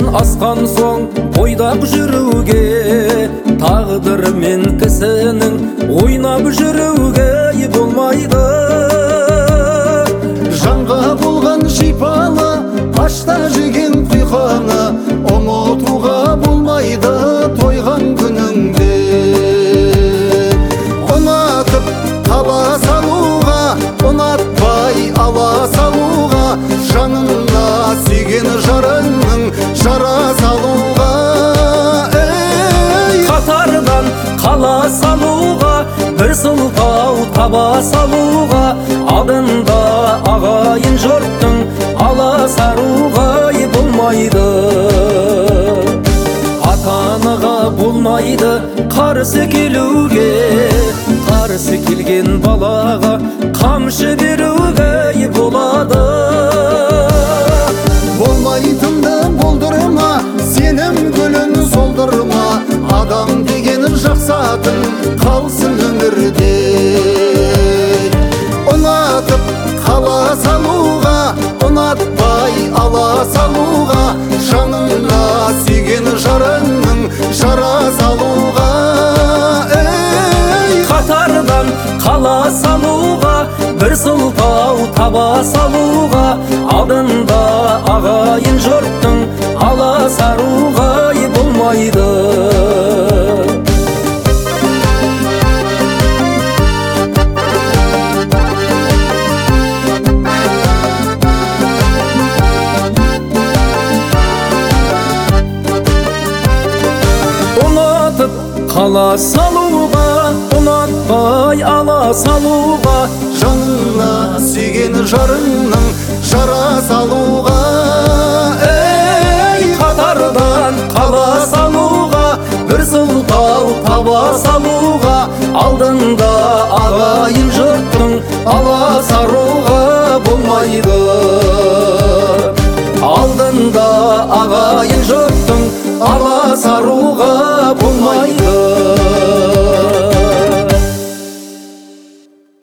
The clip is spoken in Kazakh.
асқан соң ойдап жүруге, тағдырмен кісінің ойнап жүруге болмайды. Жанға болған шипаны, ашта жеген құйқаны ұмытуға болмайды тойған күніңде. Ұнатып қала салуға, ұнатпай ала салуға, жанына сүйген жарыңның жара салуға. Қатардан қала салуға, бір сылтау таба салуға, алдында ағайын жұрттың аласаруға болмайды. Ата-анаға болмайды қарсы келуге, қарсы келген балаға қамшы беруге болады. Болмайтынды болдырма, сенім гүлін солдырма, адам деген жақсатын қалсын өмірде. Ұнатып қала салуға, ұнатпай ала салуға, жанына сүйген жарыңның жара салуға. Қатардан қала салуға, бір сылтау таба салуға, алдында ағайын жұрттың аласаруға болмайды. Ұнатып қала салуға, ұнатпай ала салуға, жанына сүйген жарыңның жара салуға. Қатардан қала салуға, бір сылтау таба салуға, алдында ағайын жұрттың аласаруға болмайды.